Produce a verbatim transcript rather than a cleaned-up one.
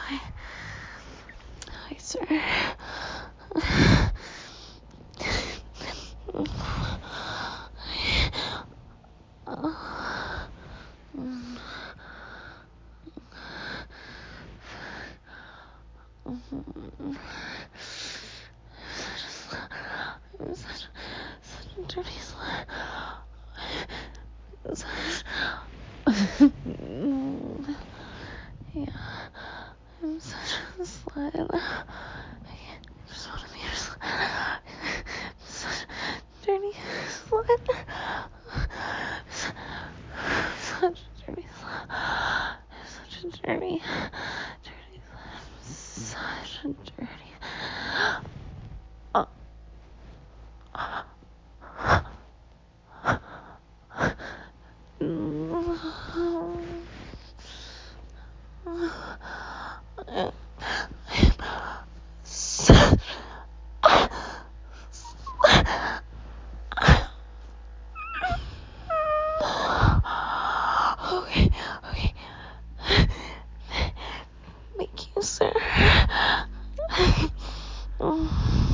Hi. Hi, sir. I'm such, such a dirty slut. Such, yeah, I'm such a slut. I just want to be a slut. I'm such a dirty slut. Such a dirty slut. Such a dirty, dirty slut. Such a dirty. Uh. Okay, okay. Thank you, sir.